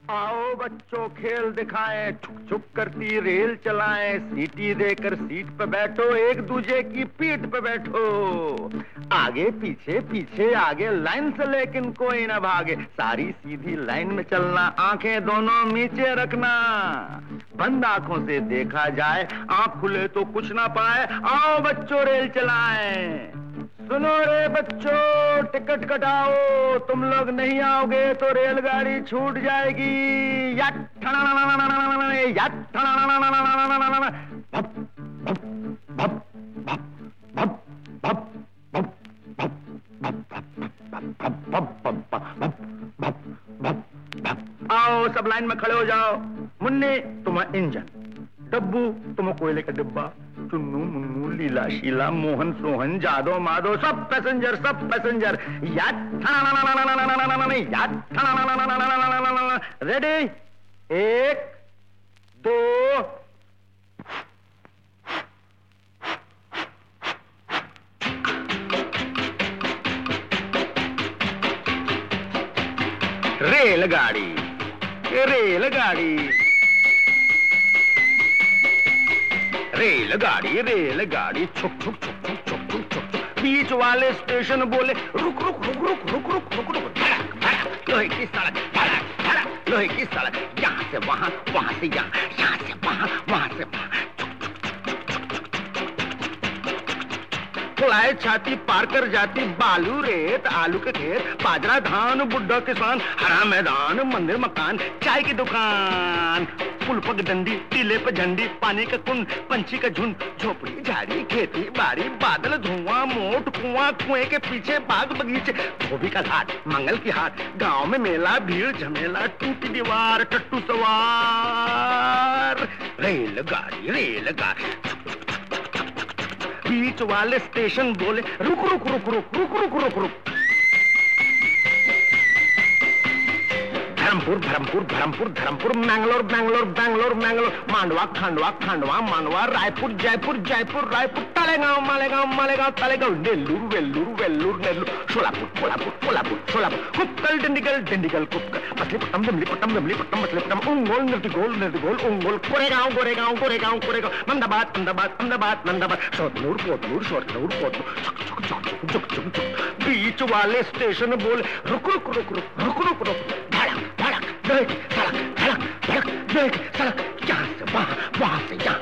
आओ बच्चों खेल दिखाएं, छुक छुक करती रेल चलाएं, सीटी देकर सीट पे बैठो, एक दूजे की पीठ पे बैठो, आगे पीछे पीछे आगे लाइन से लेकिन कोई ना भागे, सारी सीधी लाइन में चलना, आंखें दोनों नीचे रखना, बंद आंखों से देखा जाए, आंख खुले तो कुछ ना पाए, आओ बच्चों रेल चलाएं। सुनो रे बच्चों, टिकट कटाओ, तुम लोग नहीं आओगे तो रेलगाड़ी छूट जाएगी। आओ सब लाइन में खड़े हो जाओ। मुन्नी तुम इंजन, डब्बू तुम कोयले का डिब्बा, चुन्नू मुन्नू लीला शीला मोहन सोहन जादो माधो सब पैसेंजर रेडी, 1 2 रेलगाड़ी रेलगाड़ी रेलगाड़ी रेलगाड़ी छुक छुक छुक छुक छुक छुक छुक छुक, बीच वाले स्टेशन बोले रुक रुक रुक रुक रुक रुक रुक रुक, धड़क धड़क लोहे की सड़क, धड़क धड़क लोहे की सड़क, यहाँ से वहाँ, वहाँ से यहाँ, यहाँ से वहाँ, वहाँ से वहाँ, फुलाए छाती पार कर जाती, बालू रेत आलू के खेत, बाजरा धान बुड्ढा किसान, हरा मैदान मंदिर मकान, चाय की दुकान, पुल पग डंडी, टीले पे झंडी, पानी का कुंड, पंछी का झुंड, झोपड़ी झाड़ी खेती बाड़ी, बादल धुआं मोट कुआं, कुएं के पीछे बाग बगीचे, धोबी का घाट मंगल की हाट, गांव में मेला भीड़ झमेला, टूटी दीवार टट्टू सवार, रेलगाड़ी रेलगाड़ी, बीच वाले स्टेशन बोले रुक रुक रुक रुक रुक रुक रुक रुक, धर्मपुर धर्मपुर धर्मपुर धर्मपुर, मैंगलोर बैंगलोर बैंगलोर मैंगलोर, मांडवा खांडवा खांडवा मांडवा, रायपुर जयपुर जयपुर रायपुर, तालेगांव मालेगांव मालेगांव तालेगांव, नेल्लूर वेल्लूर वेल्लूर नेल्लूर, सोलापुर कोल्हापुर कोल्हापुर सोलापुर, कुप्पल डिंडीगल डिंडीगल कुप्पल, मछलीपट्टनम दमलीपट्टम मछलीपट्टम, उंगोल निर्तिगोल उंगोल, कोरेगांव गोरेगांव गोरेगांव कोरेगांव, अहमदाबाद अहमदाबाद अहमदाबाद अहमदाबाद, शोधनूर पोतनूर शोधनूर पोतनूर, छुक छुक छुक छुक छुक छुक छुक, बीच वाले स्टेशन बोले रुक रुक रुक रुक रुक रुक रुक, धड़क धड़क धड़क धड़क धड़क धड़क, यहाँ से वहाँ, वहाँ से यहाँ,